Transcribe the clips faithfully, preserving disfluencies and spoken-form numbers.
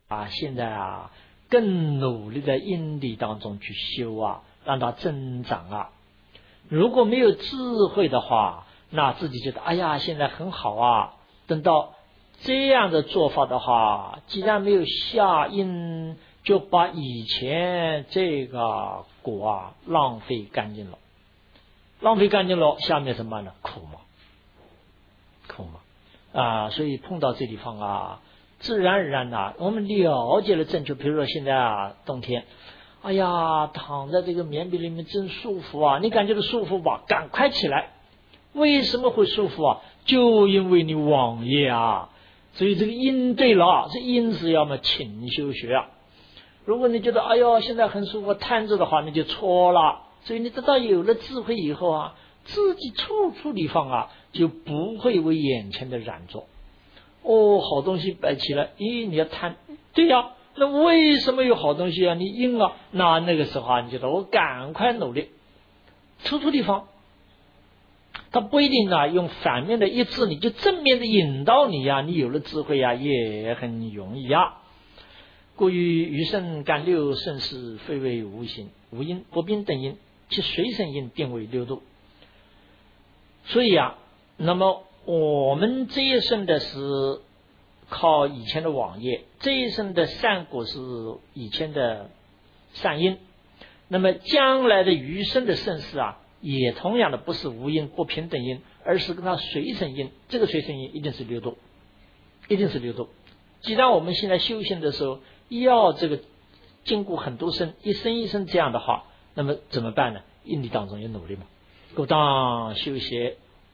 啊，现在啊更努力的因地当中去修啊，让它增长啊。如果没有智慧的话，那自己觉得哎呀现在很好啊，等到这样的做法的话，既然没有下因，就把以前这个果啊浪费干净了，浪费干净了，下面什么呢？苦嘛，苦嘛啊！所以碰到这地方啊，自然而然呐，我们了解了正确。比如说现在啊，冬天，哎呀，躺在这个棉被里面真舒服啊！你感觉到舒服吧？赶快起来！为什么会舒服啊？就因为你往业啊！所以这个因对了，这因是要么勤修学啊。如果你觉得哎呦现在很舒服瘫着的话，你就错了。所以你知道有了智慧以后啊，自己处处地方啊就不会为眼前的染着。哦，好东西摆起来，咦，你要贪，对呀，那为什么有好东西啊？你应啊，那那个时候啊，你觉得我赶快努力，处处地方，他不一定啊，用反面的一致，你就正面的引导你呀、啊，你有了智慧呀、啊，也很容易啊。故于余生干六盛世，非为无形无因不并等因，其随身因定为六度。所以啊，那么我们这一生的是靠以前的网业，这一生的善果是以前的善因，那么将来的余生的盛世啊，也同样的不是无因不平等因，而是跟它随身因。这个随身因一定是六度，一定是六度。既然我们现在修行的时候要这个经过很多生，一生一生这样的话，那么怎么办呢？因地当中有努力嘛，故当修学，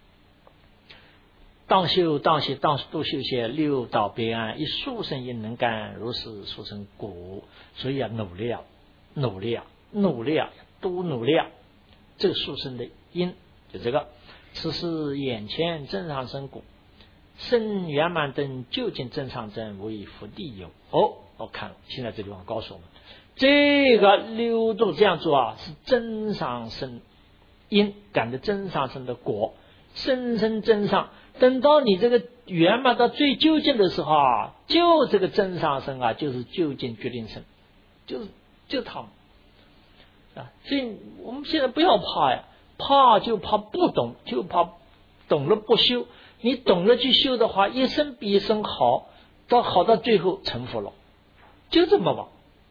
当修当学当多修学六道别安，以速生因能干，如是速生果。所以要努力啊，努力啊，努力啊，多努力啊！这个速生的因就这个，此是眼前正常生果，生圆满等究竟正常真为福地有。哦，我看了，现在这地方告诉我们，这个六度这样做啊，是真上生因感的真上生的果，生生真上。等到你这个圆满到最究竟的时候啊，就这个真上生啊，就是究竟决定生，就是就他们啊。所以我们现在不要怕呀，怕就怕不懂，就怕懂了不修。你懂了去修的话，一生比一生好，到好到最后成佛了，就这么吧，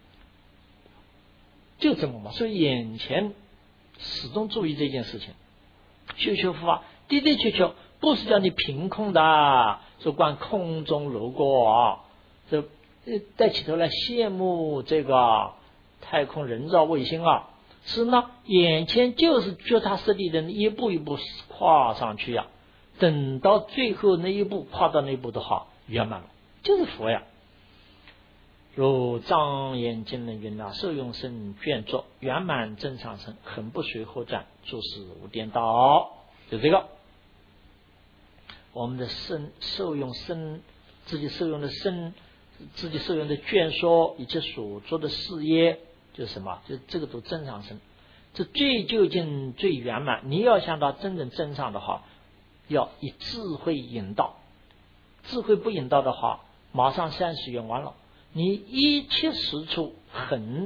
就这么吧。所以眼前始终注意这件事情，修修佛法的的确确不是叫你凭空的说观空中楼阁啊，这带起头来羡慕这个太空人造卫星啊，是呢，眼前就是脚踏实地的一步一步跨上去呀、啊。等到最后那一步跨到那一步的话，圆满了，就是佛呀。如藏严经论云啊，受用身眷作圆满正常身，恒不随后转，诸事无颠倒。就这个，我们的身受用身，自己受用的身，自己受用的眷说，以及所做的事业，就是什么？就这个都正常身，这最究竟最圆满。你要想到真正真上的话，要以智慧引导，智慧不引导的话，马上三十元完了。你一切实处很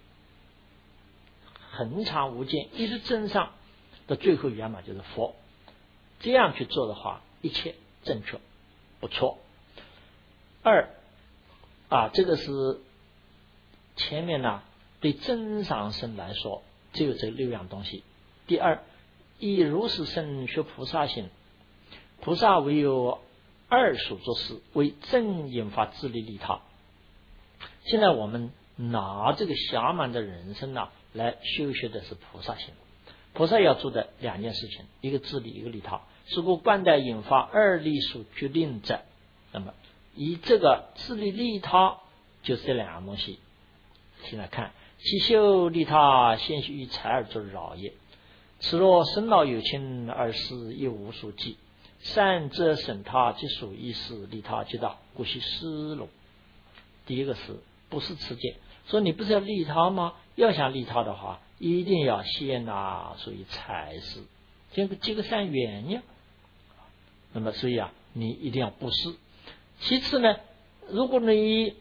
恒常无间，一直真上的最后圆满就是佛。这样去做的话，一切正确不错。二啊，这个是前面呢对真上身来说只有这六样东西。第二，以如是身学菩萨行，菩萨唯有二所做事，为正引发自利利他。现在我们拿这个暇满的人生呢、啊、来修学的是菩萨行。菩萨要做的两件事情，一个自利，一个利他。是故观待引发二利所决定者，那么以这个自利利他就是这两样东西。现在看其修利他，先须以财而作饶也。此若生老有情，而事亦无所记，善则审他，即属意识利他即大，故须思隆。第一个是不是持戒？说你不是要利他吗？要想利他的话，一定要先拿属于财事，这个结个善缘呀。那么所以啊，你一定要布施。其次呢，如果你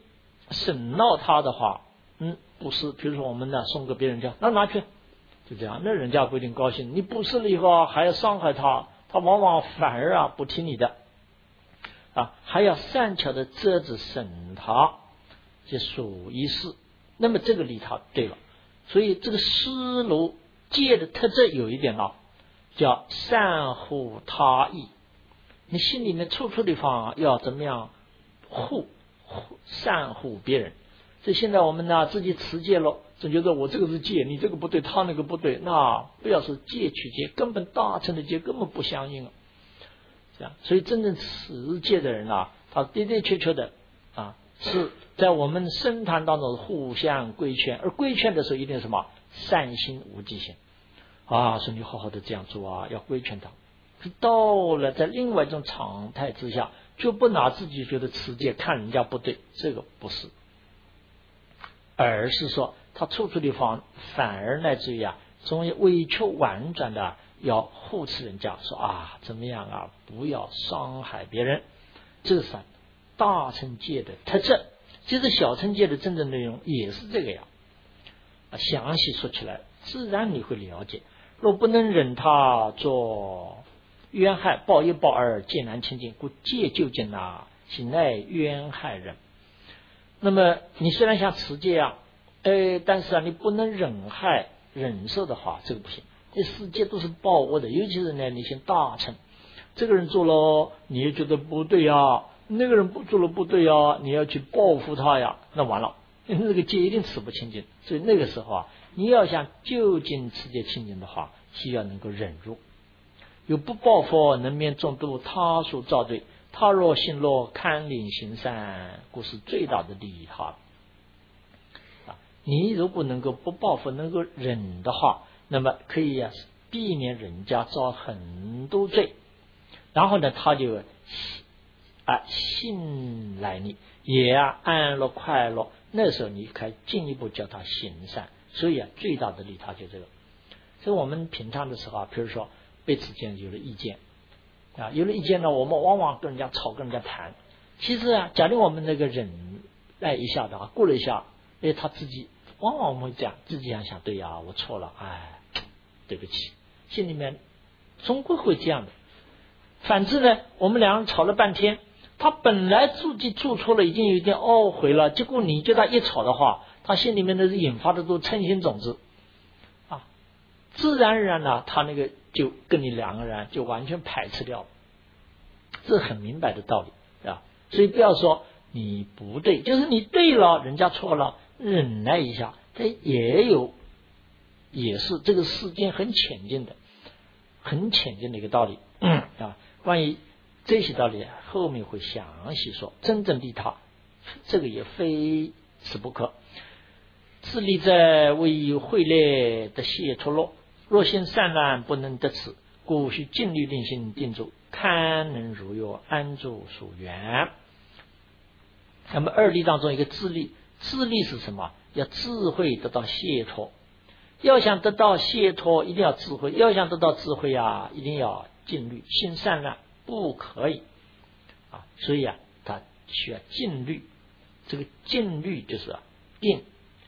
省闹他的话，嗯，不是，比如说我们呢送给别人家，那拿去，就这样，那人家不一定高兴。你布施了以后啊，还要伤害他，他往往反而啊不听你的啊，还要善巧的遮止审他，这属于是。那么这个利他对了，所以这个思路戒的特质有一点啊，叫善护他意。你心里面处处地方要怎么样护护善护别人。所以现在我们呢自己持戒了，总觉得我这个是戒，你这个不对，他那个不对，那不要是戒取戒，根本大乘的戒根本不相应啊。这样，所以真正持戒的人啊，他的的确确的啊，是在我们僧坛当中互相规劝，而规劝的时候一定什么善心无忌心啊，说你好好的这样做啊，要规劝他。到了在另外一种常态之下，就不拿自己觉得持戒看人家不对，这个不是，而是说他处处地方反而乃至于啊，总委曲婉转的要护持人家，说啊怎么样啊，不要伤害别人。这是大乘戒的特质。其实小乘戒的真正内容也是这个呀，详细说起来自然你会了解。若不能忍他做冤害，报一报二，戒难清净，故戒究竟啊，行乃冤害人。那么你虽然想持戒啊，呃，但是啊，你不能忍害忍受的话，这个不行。这世界都是报恶的，尤其是呢，你先大乘，这个人做了，你也觉得不对呀，那个人不做了不对呀，你要去报复他呀，那完了，那个戒一定持不清净。所以那个时候啊，你要想究竟持戒清净的话，需要能够忍辱。有不报复，能免众度他属造罪。他若信乐，堪领行善，故是最大的利益他。啊，你如果能够不报复，能够忍的话，那么可以啊，避免人家造很多罪。然后呢，他就啊信赖你，也啊安乐快乐。那时候你可以进一步叫他行善。所以啊，最大的利他就这个。所以我们平常的时候啊，比如说彼此间有了意见啊，有了意见呢，我们往往跟人家吵，跟人家谈。其实啊，假如我们那个忍耐一下的话，过了一下，哎，他自己往往我们会这样，自己想想，对呀，我错了，哎，对不起，心里面终归会这样的。反之呢，我们两人吵了半天，他本来自己做错了，已经有点懊悔了，结果你跟他一吵的话，他心里面的引发的都嗔心种子啊，自然而然呢，他那个就跟你两个人就完全排斥掉了，这很明白的道理啊。所以不要说你不对，就是你对了，人家错了，忍耐一下，这也有，也是这个世间很浅近的、很浅近的一个道理、嗯、啊。关于这些道理，后面会详细说。真正利他，这个也非此不可。自利在为慧类的解脱乐，若心善难，不能得此，故须尽力令心定住，堪能如约，安住所缘。那么二利当中一个自利，自利是什么？要智慧得到解脱。要想得到解脱，一定要智慧；要想得到智慧啊，一定要尽律。心善难不可以啊，所以啊，他需要尽律。这个尽律就是啊定。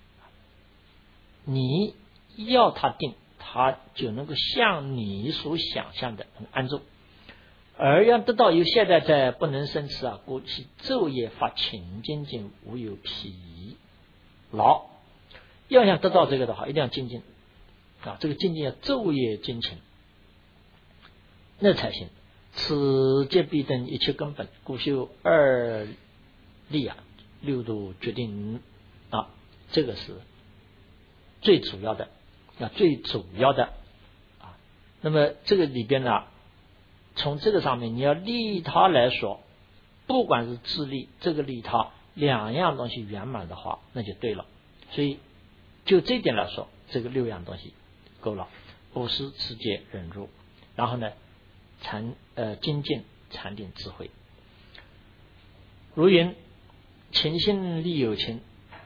你要他定，他就能够像你所想象的能安住。而要得到有懈怠在，不能生持啊，故其昼夜发勤精进，无有疲劳。要想得到这个的话，一定要精进啊，这个精进要昼夜精勤，那才行。此戒必等一切根本，故修二利啊，六度决定啊，这个是最主要的啊，最主要的啊。那么这个里边呢，从这个上面你要利他来说，不管是自利这个利他两样东西圆满的话，那就对了。所以就这点来说，这个六样东西够了：布施、持戒、忍辱，然后呢禅呃精进、禅定、智慧。如云勤心利有情，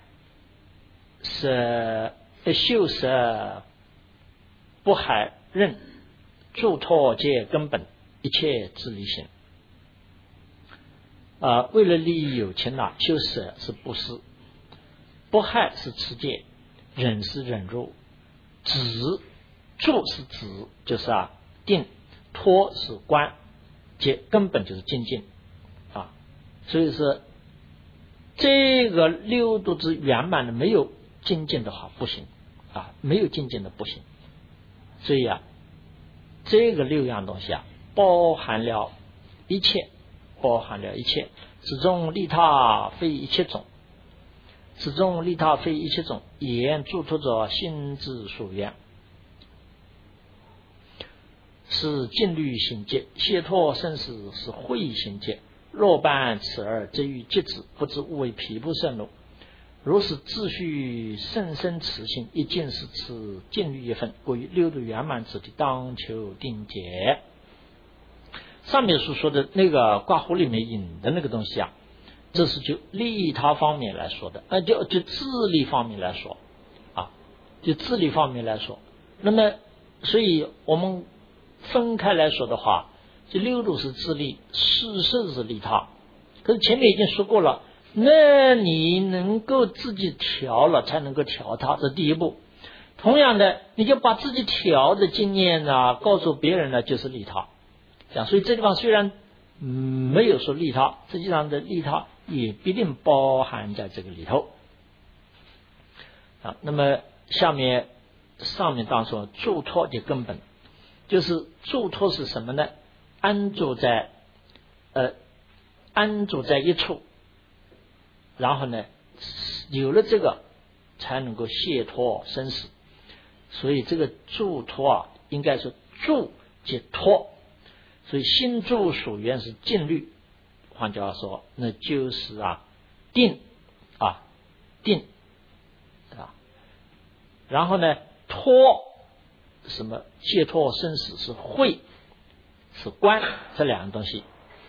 是修舍不海任，助脱皆根本，一切自利行。啊、呃，为了利益有情啊，修舍是布施不害是持戒，忍是忍辱，止住是止，就是啊定，脱是观，戒根本就是精进啊。所以说这个六度之圆满的没有精进的话不行啊，没有精进的不行。所以啊，这个六样东西啊，包含了一切，包含了一切。此中利他非一切种，此中利他非一切种，言诸托者心之所愿，是尽律行戒，解脱生死是慧行戒。若般此二，则于戒止，不知无为毗婆舍怒。如是自序甚深持心，一尽是此尽律一分，故于六度圆满之地，当求定解。上面所说的那个刮胡里面引的那个东西啊，这是就利他方面来说的，呃，就就自利方面来说啊，就自利方面来说。那么，所以我们分开来说的话，这六度是自利，四摄是利他。可是前面已经说过了，那你能够自己调了，才能够调它，这第一步。同样的，你就把自己调的经验啊，告诉别人呢，就是利他。这样，所以这地方虽然、嗯、没有说利他，实际上的利他也必定包含在这个里头啊。那么下面上面当说住托的根本，就是住托是什么呢？安住在呃安住在一处，然后呢，有了这个才能够解脱生死。所以这个住托啊，应该是住即脱。所以心住所缘是静虑，换句话说，那就是啊定啊定啊，然后呢脱什么解脱生死是慧是观，这两样东西。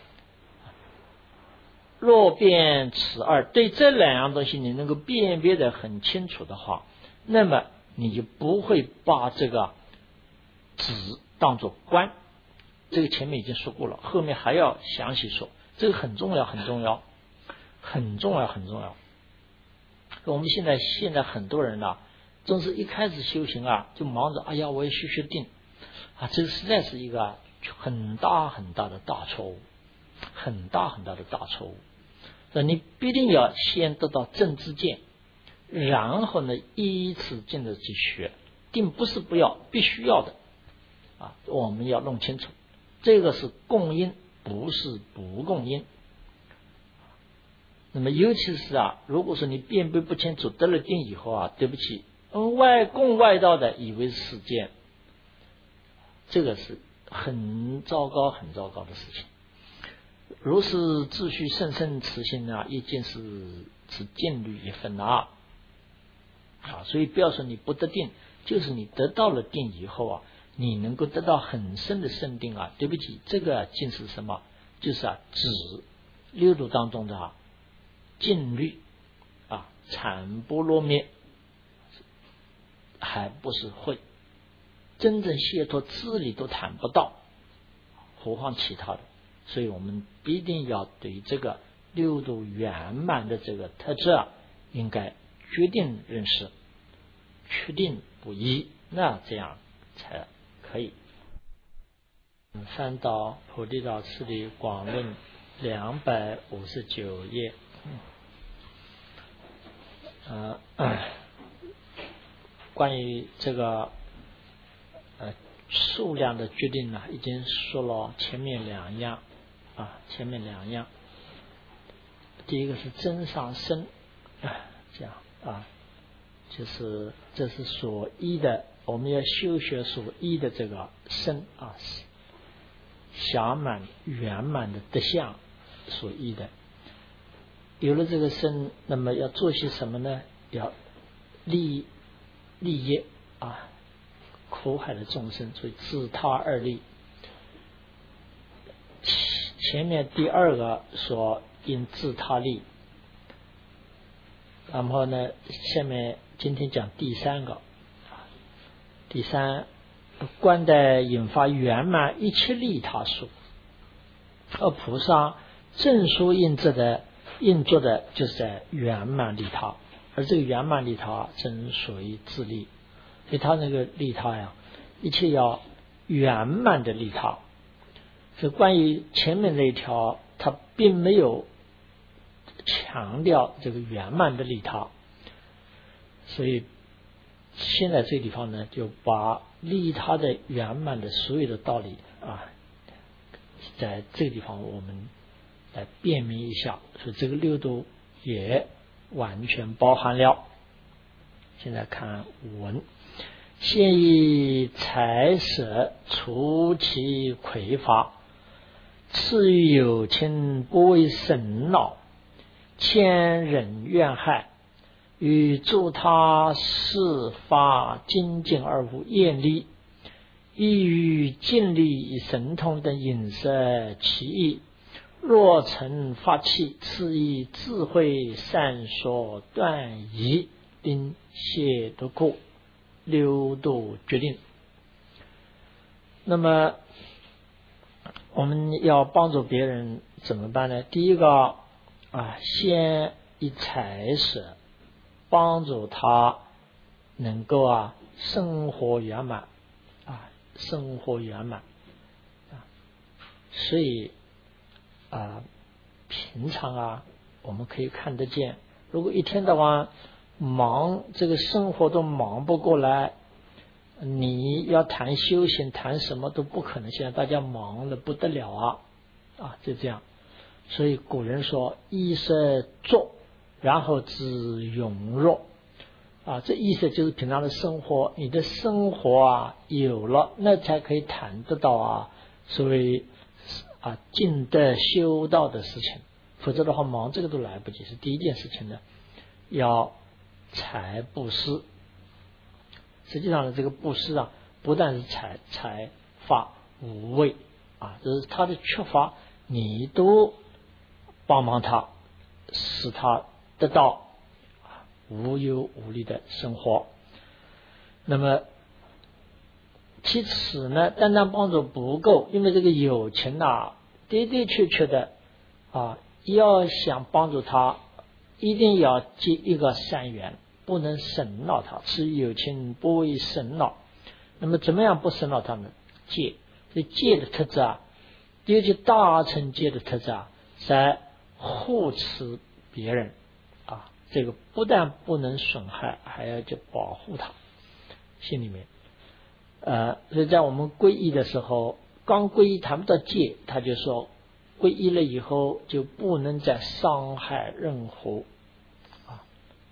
若辨此二，对这两样东西你能够辨别的很清楚的话，那么你就不会把这个止当作观。这个前面已经说过了，后面还要详细说，这个很重要很重要很重要很重要。我们现在现在很多人呢、啊，总是一开始修行啊，就忙着哎呀我要学学定啊，这个实在是一个很大很大的大错误，很大很大的大错误。那你必定要先得到正知见，然后呢依此进的去学定，不是不要，必须要的啊，我们要弄清楚。这个是共因，不是不共因。那么尤其是啊，如果说你辨别不清楚，得了定以后啊，对不起，嗯，外共外道的以为是世间，这个是很糟糕很糟糕的事情。如是秩序甚深持心啊，一件是是见律一分啊啊，所以不要说你不得定，就是你得到了定以后啊，你能够得到很深的深定啊，对不起，这个尽是什么？就是啊，止六度当中的啊静虑啊，禅波罗蜜，还不是会真正解脱自理都谈不到，何况其他的。所以我们必定要对这个六度圆满的这个特质啊，应该决定认识，确定不移，那这样才可以。翻到菩提道次第广论两百五十九页，呃，关于这个呃数量的决定呢，已经说了前面两样啊，前面两样，第一个是真上身啊，这样啊，就是这是所依的，我们要修学所依的这个身啊，暇满圆满的德相所依的。有了这个身，那么要做些什么呢？要利利业啊，苦海的众生，所以自他二利。前面第二个说因自他利，然后呢，下面今天讲第三个，第三观待引发圆满一切利他术，而菩萨正说应作的应作的就是在圆满利他而这个圆满利他正属于自利，所以他那个利他呀，一切要圆满的利他。所以关于前面那一条，他并没有强调这个圆满的利他，所以现在这个地方呢，就把利他的圆满的所有的道理啊，在这个地方我们来辨明一下，所以这个六度也完全包含了。现在看文，现以财舍除其匮乏，赐予有情不为神恼，谦忍怨害，与助他事发精进而无厌离，亦于尽力以神通等引摄其意。若曾发起，赐以智慧善说断疑，令解得故，六度决定。那么我们要帮助别人怎么办呢？第一个啊，先以财舍帮助他能够啊生活圆满啊，生活圆满啊。所以啊，平常啊，我们可以看得见，如果一天到晚忙，这个生活都忙不过来，你要谈修行，谈什么都不可能。现在大家忙得不得了啊，啊，就这样。所以古人说，衣食足，然后知荣辱啊。这意思就是平常的生活，你的生活啊有了，那才可以谈得到啊，所谓啊尽德修道的事情。否则的话，忙这个都来不及。是第一件事情呢，要财布施。实际上呢，这个布施啊，不但是财财法无畏啊，就是他的缺乏，你都帮忙他，使他得到无忧无虑的生活。那么其次呢，单单帮助不够，因为这个友情啊，的的确确的啊，要想帮助他，一定要结一个善缘，不能神恼他，是友情不为神恼。那么怎么样不神恼他呢？戒，这戒的特质啊，尤其大乘戒的特质啊，在护持别人啊，这个不但不能损害，还要去保护他心里面。呃，所以在我们皈依的时候，刚皈依谈不到戒，他就说皈依了以后就不能再伤害任何啊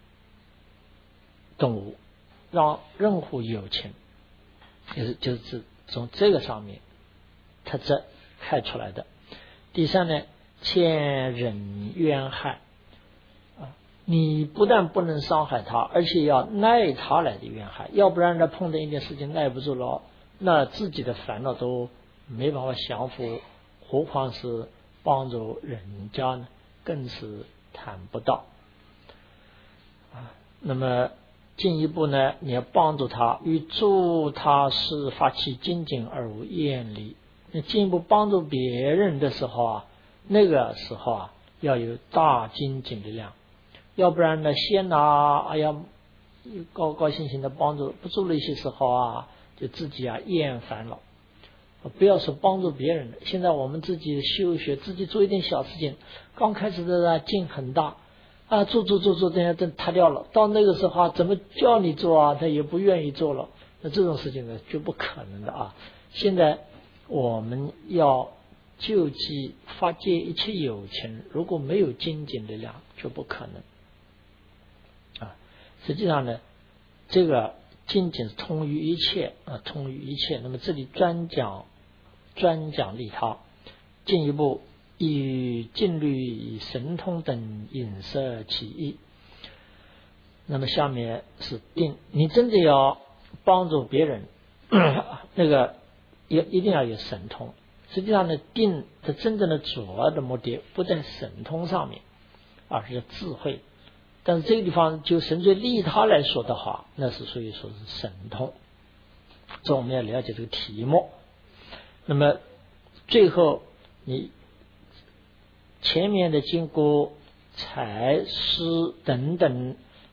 动物，让任何有情，就是就是从这个上面特质开出来的。第三呢，谦忍冤害啊，你不但不能伤害他，而且要耐他来的冤害，要不然呢碰到一件事情耐不住了，那自己的烦恼都没办法降服，何况是帮助人家呢，更是谈不到啊。那么进一步呢，你要帮助他，与助他是发起精进而无厌离。你进一步帮助别人的时候啊，那个时候啊要有大精进的量，要不然呢先拿哎呀高高兴兴的帮助，不做了一些时候啊，就自己啊厌烦了。不要说帮助别人了，现在我们自己修学，自己做一点小事情，刚开始的劲很大啊，做做做做，等下等塌掉了。到那个时候啊，怎么叫你做啊，他也不愿意做了。那这种事情呢，绝不可能的啊！现在我们要救济发戒一切有情，如果没有精进的量，绝不可能啊。实际上呢，这个精进是通于一切啊，通于一切。那么这里专讲专讲利他，进一步以禁律以神通等引摄其意。那么下面是定，你真的要帮助别人，那个也一定要有神通。实际上呢，定的真正的主要的目的不在神通上面，而是智慧。但是这个地方就纯粹利他来说的话，那是属于说是神通。这我们要了解这个题目。那么最后你前面的经过财施等等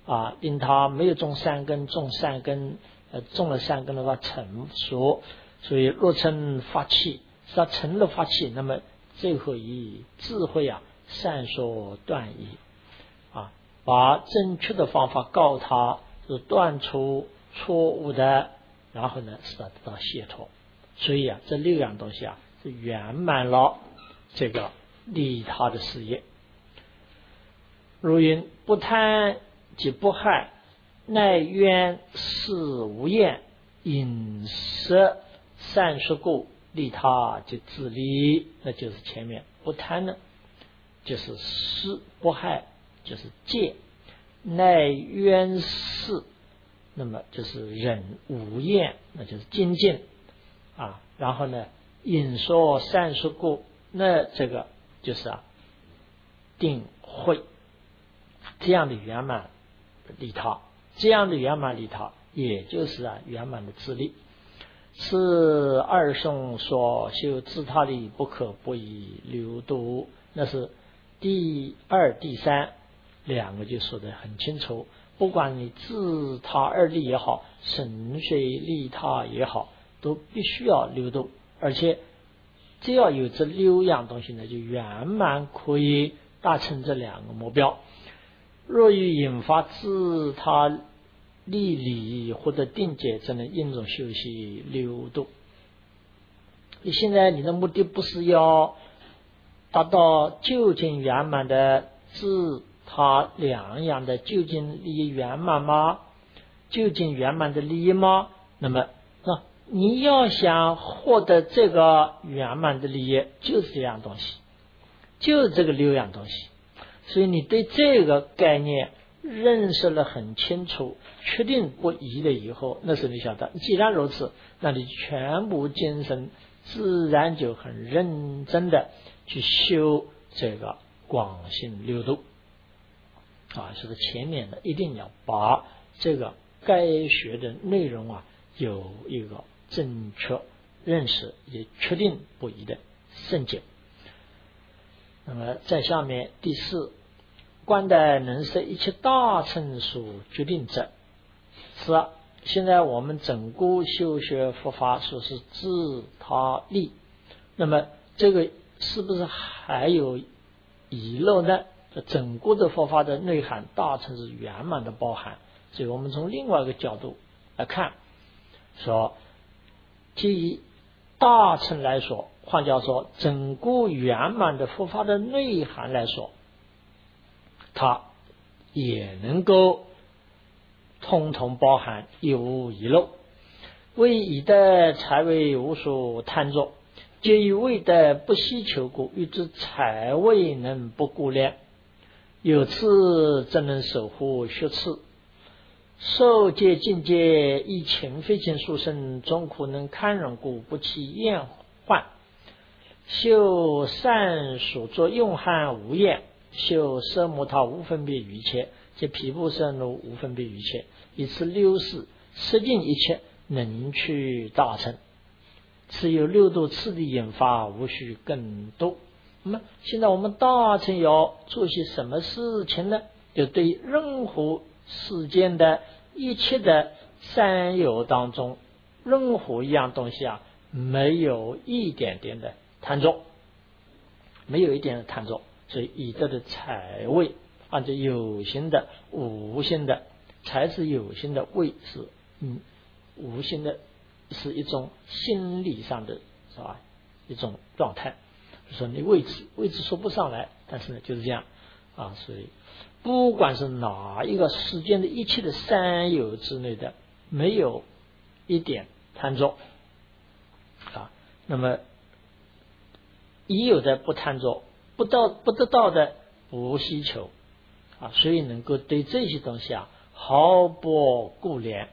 啊，令它没有种善根，种善根，呃，种了善根的话成熟，所以若成发气，是它成了发气，那么最后以智慧啊善说断疑啊，把正确的方法告他，是断除错误的，然后呢使他得到解脱。所以啊，这六样东西啊是圆满了这个利他的事业。如云不贪即不害，耐冤事无厌，饮食善说故，利他即自利。那就是前面不贪呢就是施，不害就是戒，耐冤事那么就是忍，无厌那就是精进啊。然后呢饮说善说故，那这个就是啊定慧，这样的圆满利他，这样的圆满利他也就是啊圆满的自利。是二颂说修自他力不可不以流度，那是第二第三两个就说得很清楚，不管你自他二利也好，神水利他也好，都必须要流度，而且只要有这六样东西呢，就圆满可以达成这两个目标。若欲引发自他利理或者定解，只能因种修习流度。你现在你的目的不是要达到究竟圆满的自他两样的究竟利益圆满吗？究竟圆满的利益吗？那么那你要想获得这个圆满的利益，就是这样东西，就是这个六样东西。所以你对这个概念认识了很清楚，确定不疑了以后，那时候你晓得，既然如此，那你全部精神自然就很认真的去修这个广行六度啊。所以前面的一定要把这个该学的内容啊有一个正确认识，也确定不疑的圣解。那么在下面第四，观待能摄一切大乘所决定者。是啊，现在我们整个修学佛法说是自他利，那么这个是不是还有遗漏呢？整个的佛法的内涵大乘是圆满的包含，所以我们从另外一个角度来看，说基于大乘来说，换句话说，整个圆满的佛法的内涵来说，它也能够通通包含，一无遗漏。为以得财为无所贪着，皆于未得不希求故，欲知财未能不顾恋，有次则能守护学次。受戒境界以情非情殊胜，终苦能堪忍故，不起厌患。修善所作用汉无厌，修色摩他无分别于一切，即毗布舍奴无分别于一切，以此六事摄尽一切，能去大乘。此有六度次第引发，无需更多。那么现在我们大乘要做些什么事情呢？就对任何世间的一切的三有当中，任何一样东西啊，没有一点点的贪着，没有一点的贪着。所以以这的财位按照有形的无形的，财是有形的，位是嗯无形的，是一种心理上的是吧一种状态。就说你位置位置说不上来，但是呢就是这样啊。所以不管是哪一个世间的一切的三有之内的，没有一点贪着啊。那么已有的不贪着，不到不得到的不希求啊，所以能够对这些东西啊毫不顾怜。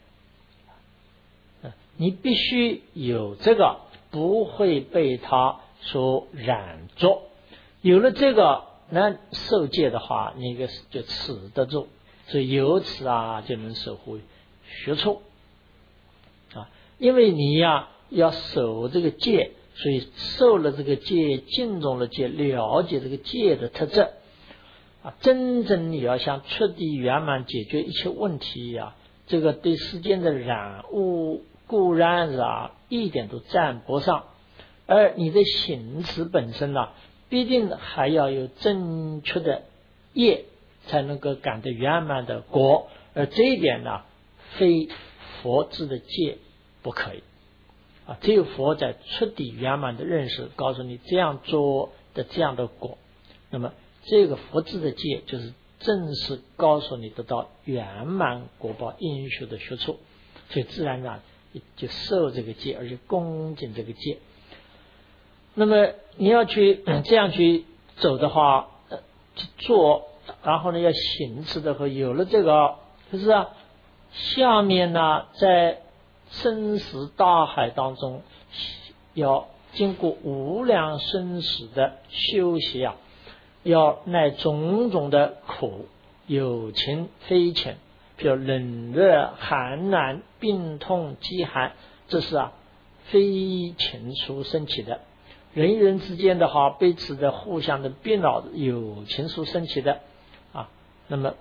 你必须有这个，不会被它所染着。有了这个，那受戒的话，那个就持得住，所以由此啊就能守护学处啊。因为你呀要守这个戒，所以受了这个戒，敬重了戒，了解这个戒的特质啊，真正你要想彻底圆满解决一切问题呀、啊，这个对世间的染污固然是啊一点都沾不上，而你的行持本身呢、啊，必定还要有正确的业，才能够感得圆满的果，而这一点呢，非佛制的戒不可以啊，只有佛在彻底圆满的认识，告诉你这样做的这样的果，那么这个佛制的戒就是正式告诉你得到圆满果报应许的学处，所以自然而然就受这个戒，而且恭敬这个戒。那么你要去、嗯、这样去走的话、呃、去做，然后呢要行持的和有了这个，就是啊，下面呢在生死大海当中，要经过无量生死的修习啊，要耐种种的苦，有情非情，比如冷热寒暖病痛饥寒，这是啊非情所生起的。人与人之间的话，彼此的互相的变扰，有情所生起的啊。那么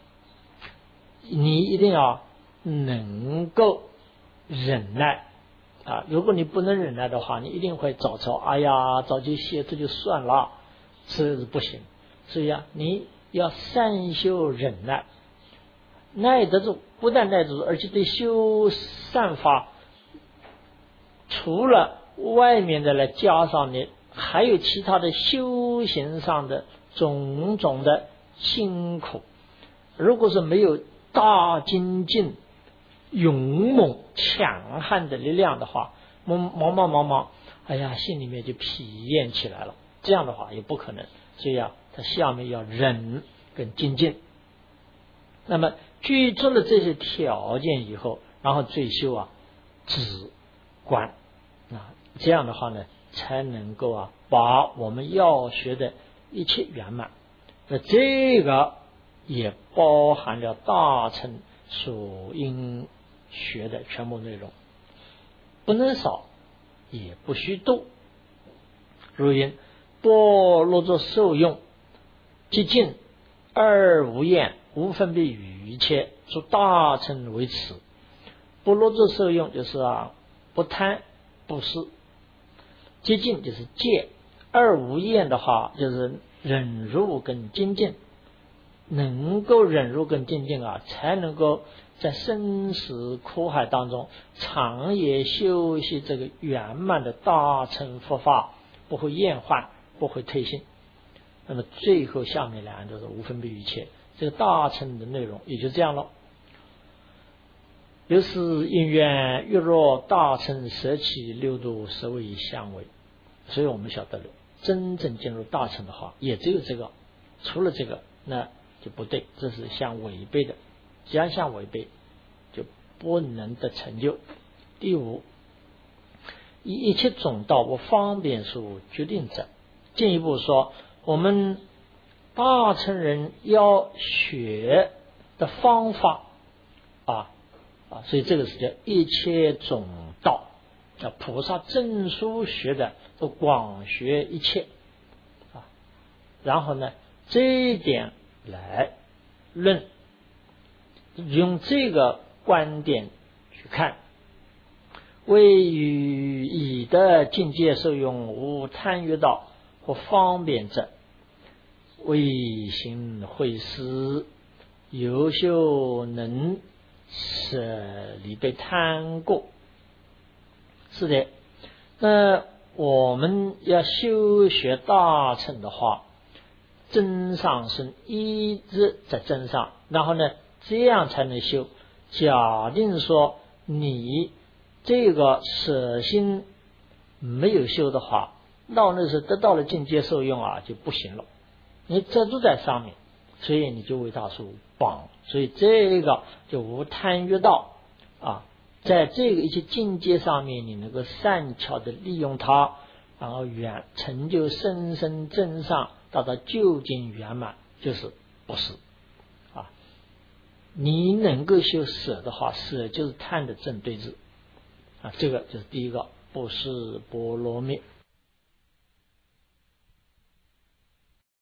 你一定要能够忍耐啊！如果你不能忍耐的话，你一定会找着，哎呀，早就歇，这就算了，这是不行。所以啊，你要善修忍耐，耐得住，不但耐得住，而且对修善法，除了外面的来加上你，还有其他的修行上的种种的辛苦。如果是没有大精进、勇猛、强悍的力量的话，忙忙忙忙忙，哎呀，心里面就疲厌起来了。这样的话也不可能。所以啊，他下面要忍跟精进。那么具足了这些条件以后，然后最修啊止观啊，这样的话呢，才能够啊把我们要学的一切圆满。那这个也包含了大乘所应学的全部内容，不能少，也不虚度。如云般若作受用，即净而无厌，无分别于一切，诸大乘为此。般若作受用就是啊，不贪不施；即净就是戒；而无厌的话，就是忍辱跟精进。能够忍辱跟精进啊，才能够在生死苦海当中长夜修习这个圆满的大乘佛法，不会厌患，不会退心。那么最后下面两就是无分别于一切，这个大乘的内容也就这样了。由是因缘欲若大乘舍起六度十位相违，所以我们晓得了，真正进入大乘的话，也只有这个，除了这个那就不对，这是相违背的，既然相违背，就不能得成就。第五，以一切总道为方便所决定者。进一步说，我们大乘人要学的方法啊啊，所以这个是叫一切总道，叫菩萨证书学的都广学一切啊。然后呢，这一点来论，用这个观点去看，为与以的境界受用无贪欲道或方便者，为行会施，优秀能舍离被贪过。是的，那我们要修学大乘的话，真上身一直在真上，然后呢，这样才能修。假定说你这个舍心没有修的话，到那时得到了境界受用啊，就不行了。你这都在上面，所以你就为他所绑。所以这个就无贪欲道啊，在这个一些境界上面，你能够善巧的利用它，然后圆成就深深真上，达到究竟圆满，就是不是啊。你能够修舍的话，舍就是贪的正对治啊，这个就是第一个不施波罗蜜。